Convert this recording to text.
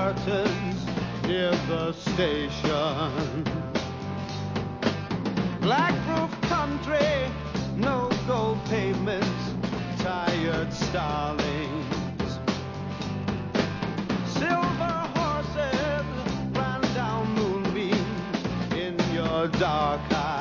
curtains near the station. Black roof country, no gold pavements, tired starlings. Silver horses ran down moonbeams in your dark eyes.